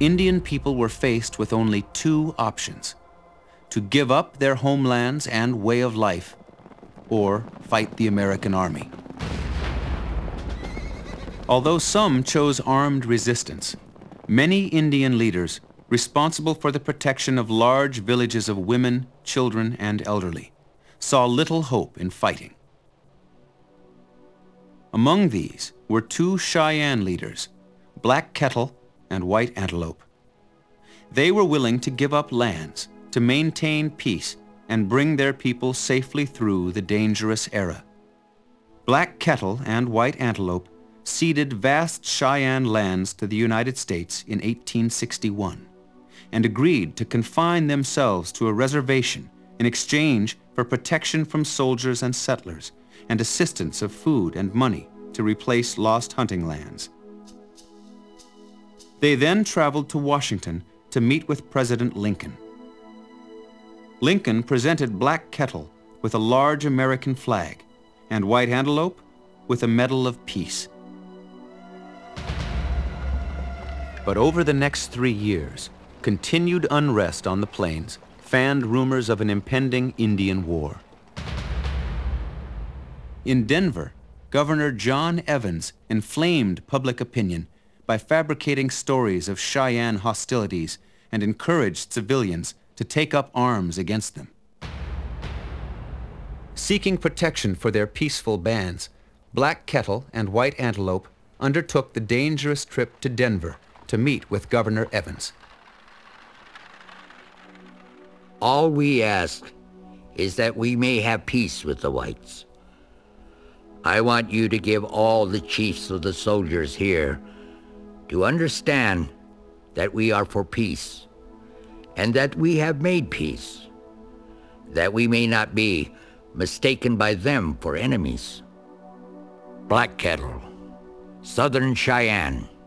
Indian people were faced with only two options: to give up their homelands and way of life, or fight the American army. Although some chose armed resistance, many Indian leaders responsible for the protection of large villages of women, children, and elderly saw little hope in fighting. Among these were two Cheyenne leaders, Black Kettle and White Antelope. They were willing to give up lands to maintain peace and bring their people safely through the dangerous era. Black Kettle and White Antelope ceded vast Cheyenne lands to the United States in 1861 and agreed to confine themselves to a reservation in exchange for protection from soldiers and settlers and assistance of food and money to replace lost hunting lands. They then traveled to Washington to meet with President Lincoln. Lincoln presented Black Kettle with a large American flag and White Antelope with a Medal of Peace. But over the next 3 years, continued unrest on the plains fanned rumors of an impending Indian war. In Denver, Governor John Evans inflamed public opinion by fabricating stories of Cheyenne hostilities and encouraged civilians to take up arms against them. Seeking protection for their peaceful bands, Black Kettle and White Antelope undertook the dangerous trip to Denver to meet with Governor Evans. All we ask is that we may have peace with the whites. I want you to give all the chiefs of the soldiers here to understand that we are for peace and that we have made peace, that we may not be mistaken by them for enemies. Black Kettle, Southern Cheyenne,